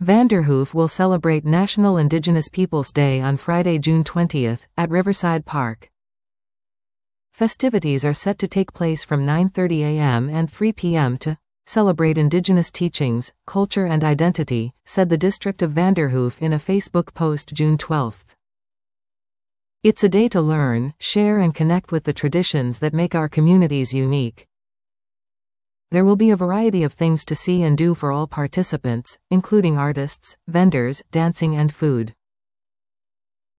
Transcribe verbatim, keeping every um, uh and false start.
Vanderhoof will celebrate National Indigenous Peoples Day on Friday, June twentieth, at Riverside Park. Festivities are set to take place from nine thirty a m and three p m to celebrate Indigenous teachings, culture and identity, said the District of Vanderhoof in a Facebook post June twelfth. It's a day to learn, share and connect with the traditions that make our communities unique. There will be a variety of things to see and do for all participants, including artists, vendors, dancing and food.